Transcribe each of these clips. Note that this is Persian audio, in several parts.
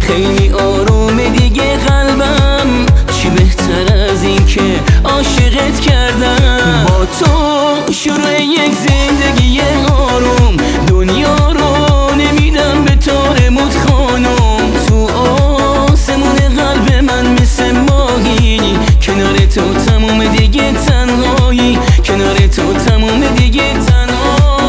خیلی آرومه دیگه قلبم، چی بهتر از این که عاشقت کردم. با تو شروع یک زندگی آروم، دنیا رو نمیدم به طارموت خانم. تو آسمون قلب من مثل ماهی، کنار تو تموم دیگه تنهایی، کنار تو تموم دیگه تنهایی.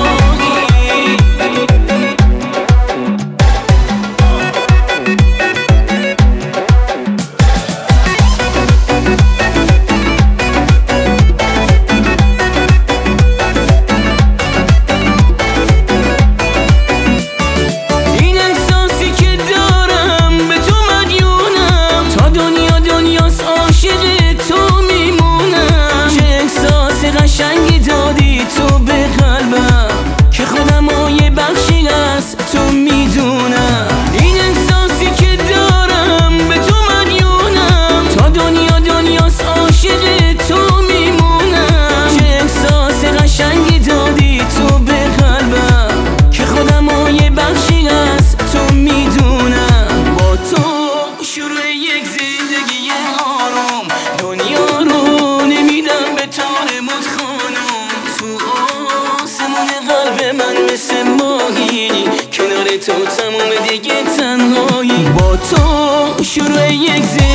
قشنگی دادی تو به قلبم که خودم یه بخشی از تو میدونم. این احساسی که دارم به تو مدیونم، تا دنیاست عاشق تو میمونم. چه احساس قشنگی دادی تو به قلبم که خودم یه بخشی از تو میدونم. با تو شروع یک زندگی آروم، دنیا رو نمیدم به طارموت خانم. تو آسمون قلب من مثل ماهی، کنار تو تموم دیگه تنهایی. با تو شروع یک